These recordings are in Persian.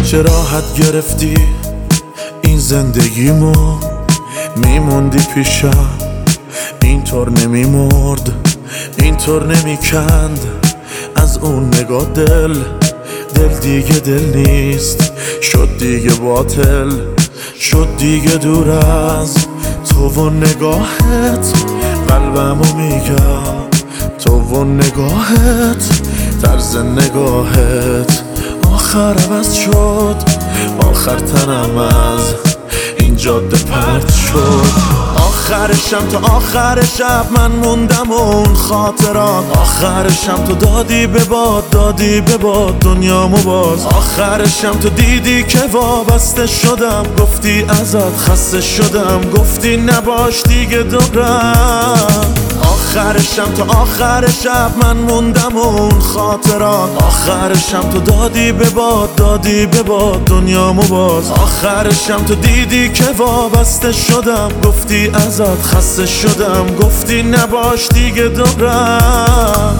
چه راحت گرفتی این زندگیمو، میموندی پیشم اینطور نمیمرد، اینطور نمیکند از اون نگاه دل دیگه دل نیست، شد دیگه باطل، شد دیگه دور از تو و نگاهت. قلبمو میگم تو و نگاهت، طرز نگاهت آخر عوض شد، آخر تنم از این جاده پرت شد. آخر شب تا آخر شب من موندم اون خاطرات، آخر شب تو دادی به باد، دادی به باد دنیامو باز. آخر شب تو دیدی که وابسته شدم، گفتی ازت خسته شدم، گفتی نباش دیگه دورم. آخر شب تا آخر شب من موندم اون خاطرات، آخر شب تو دادی به باد، دادی به باد دنیامو باز. آخر شب تو دیدی که وابسته شدم، گفتی ازت خسته شدم، گفتی نباش دیگه دورم.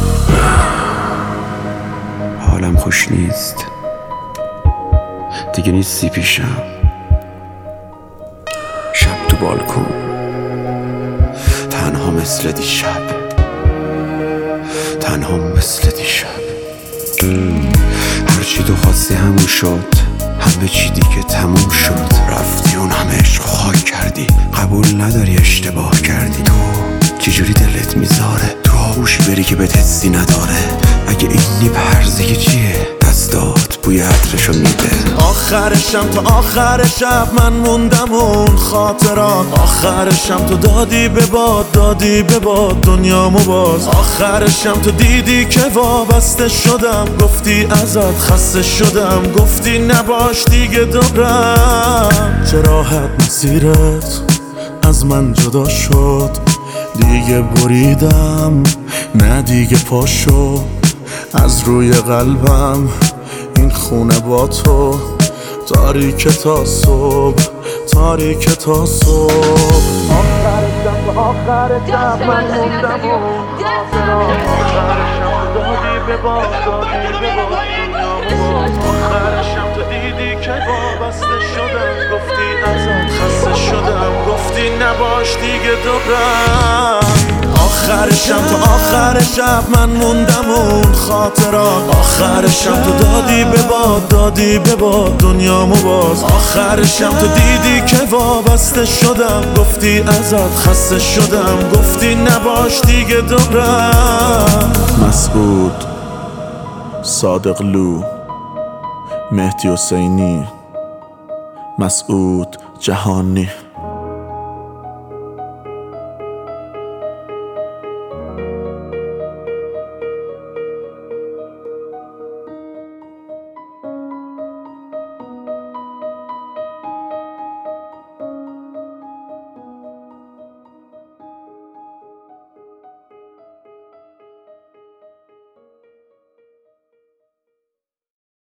حالم خوش نیست دیگه، نیستی پیشم. شب تو بالکن تنها مثل دیشب، تنها مثل دیشب. هرچی تو خواستی همون شد، همه چی دیگه تموم شد. رفتی اون همه عشق خاک کردی، قبول نداری اشتباه کردی. تو چجوری دلت میذاره تو آغوش بری که بهت حسی نداره؟ اگه اینی پرزه چیه دستات بوی عطرشو میده. آخر شب تا آخر شب من موندم اون خاطرات، آخر شب تو دادی به باد، دادی به باد دنیامو باز. آخر شب تو دیدی که وابسته شدم، گفتی ازت خسته شدم، گفتی نباش دیگه دورم. چه راحت مسیرت از من جدا شد، دیگه بریدم نه دیگه پاشو از روی قلبم. این خونه با تو تاریک تا صبح، تاریک تا صبح. آخر شب تا آخر شب من موندم اون خاطرات، آخر شب دادی به باد، دادی به باد دنیامو باز. آخر شب تو دیدی که وابسته شدم، گفتی ازت خسته شدم، گفتی نباش دیگه دورم. آخر شب تا آخر شب من موندم اون خاطرات، آخر شب تو دادی به باد، دادی به باد دنیامو باز. آخر شب تو دیدی که وابسته شدم، گفتی ازت خسته شدم، گفتی نباش دیگه دورم. مسعود، صادق لو، مهدی حسینی، مسعود جهانی.